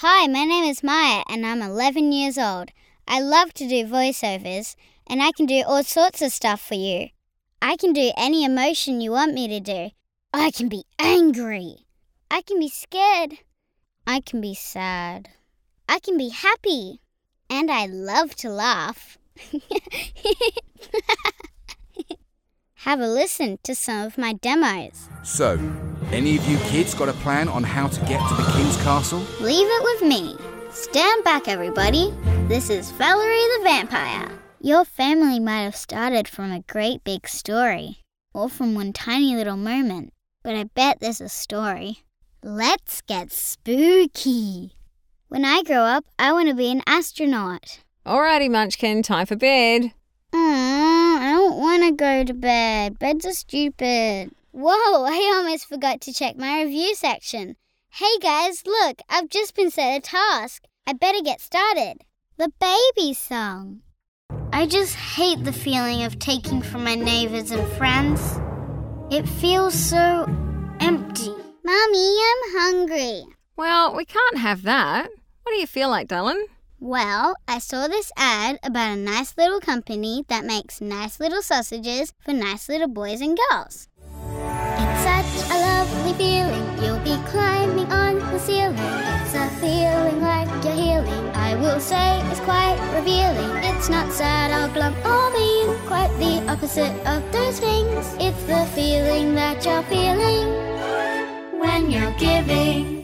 Hi, my name is Maya and I'm 11 years old. I love to do voiceovers and I can do all sorts of stuff for you. I can do any emotion you want me to do. I can be angry. I can be scared. I can be sad. I can be happy. And I love to laugh. Have a listen to some of my demos. So, any of you kids got a plan on how to get to the King's Castle? Leave it with me. Stand back, everybody. This is Valerie the Vampire. Your family might have started from a great big story, or from one tiny little moment, but I bet there's a story. Let's get spooky. When I grow up, I want to be an astronaut. Alrighty, Munchkin, time for bed. I don't want to go to bed. Beds are stupid. Whoa, I almost forgot to check my review section. Hey guys, look, I've just been set a task. I better get started. The baby song. I just hate the feeling of taking from my neighbors and friends. It feels so empty. Mommy, I'm hungry. Well, we can't have that. What do you feel like, darling? Well, I saw this ad about a nice little company that makes nice little sausages for nice little boys and girls. It's such a lovely feeling, you'll be climbing on the ceiling. It's a feeling like you're healing, I will say it's quite revealing. It's not sad or glum or mean, quite the opposite of those things. It's the feeling that you're feeling when you're giving.